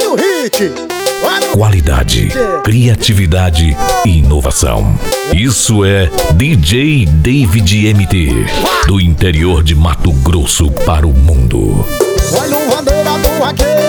Olha o hit. Qualidade, criatividade e inovação. Isso é DJ David MT, do interior de Mato Grosso para o mundo. Olha o bandeira do vaqueiro.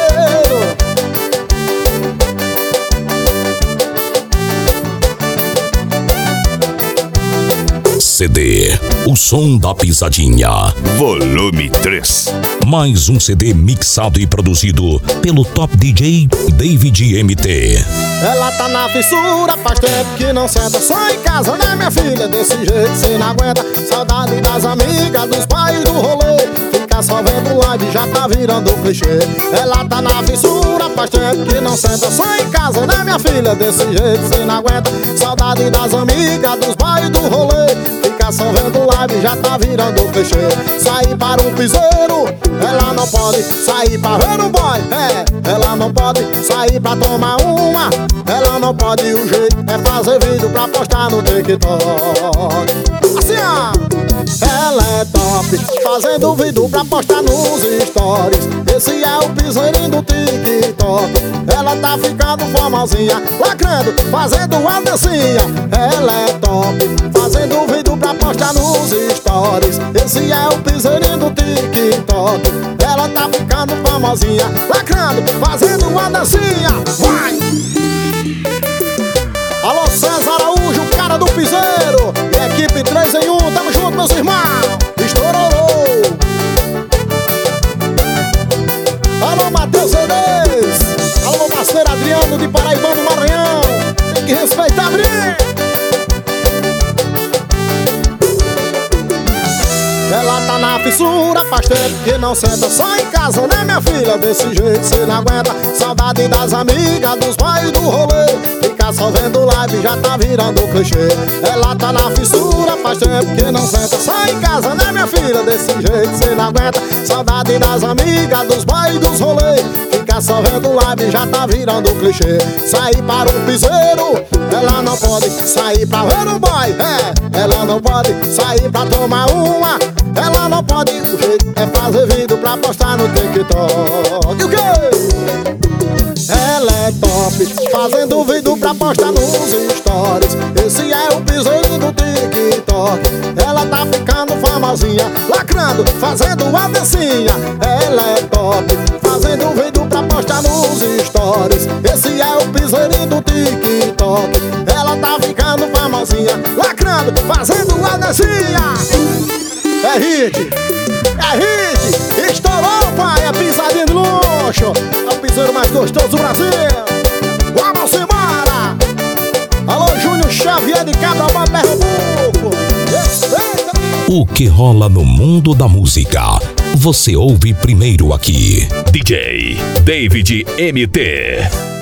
CD, o som da pisadinha, volume 3. Mais um CD mixado e produzido pelo top DJ David MT. Ela tá na fissura, faz tempo que não senta só em casa, né minha filha? Desse jeito cê não aguenta. Saudade das amigas, dos pais do rolê. Fica só vendo live, já tá virando clichê. Ela tá na fissura, faz tempo que não senta só em casa, né minha filha? Desse jeito cê não aguenta. Saudade das amigas, dos pais do rolê. Fica só vendo live, já tá virando clichê. Sair para um piseiro, ela não pode. Sair pra ver um boy, ela não pode. Sair pra tomar uma, ela não pode. O jeito é fazer vídeo pra postar no TikTok. Assim ó, ela é top, fazendo vídeo pra postar nos stories. Esse é o piseirinho do TikTok. Ela tá ficando famosinha, lacrando, fazendo uma dancinha. Ela é top, fazendo vídeo pra postar nos stories. Esse é o piseirinho do TikTok. Ela tá ficando famosinha, lacrando, fazendo uma dancinha. Vai! Alô, César Araújo, o cara do piseiro. E equipe 3 em 1, tamo junto, meus irmãos. Estourou! Alô, Matheus Cedes. Alô, meu parceiro Adriano de Paraíba do Maranhão. Tem que respeitar, Brinco. Ela tá na fissura, faz tempo que não senta só em casa, né minha filha? Desse jeito cê não aguenta. Saudade das amigas, dos pais do rolê. Fica só vendo live, já tá virando clichê. Ela tá na fissura, faz tempo que não senta só em casa, né minha filha? Desse jeito cê não aguenta. Saudade das amigas, dos pais dos rolê. Fica só vendo live, já tá virando clichê. Sair para um piseiro, ela não pode. Sair pra ver um boy, ela não pode. Sair pra tomar uma, ela não pode. O jeito é fazer vídeo pra postar no TikTok. E o quê? Ela é top, fazendo vídeo pra postar nos stories. Esse é o piseirinho do TikTok. Ela tá ficando famosinha, lacrando, fazendo uma dancinha. Ela é top, fazendo vídeo pra postar nos stories. Esse é o piseirinho do TikTok. Ela tá ficando famosinha, lacrando, fazendo uma dancinha. É hit, estourou, pai, é pisadinha de luxo. É o piseiro mais gostoso do Brasil. Vamos embora. Alô, Júnior Xavier de Cabrobó, Pernambuco. Respeita. O que rola no mundo da música, você ouve primeiro aqui. DJ David MT.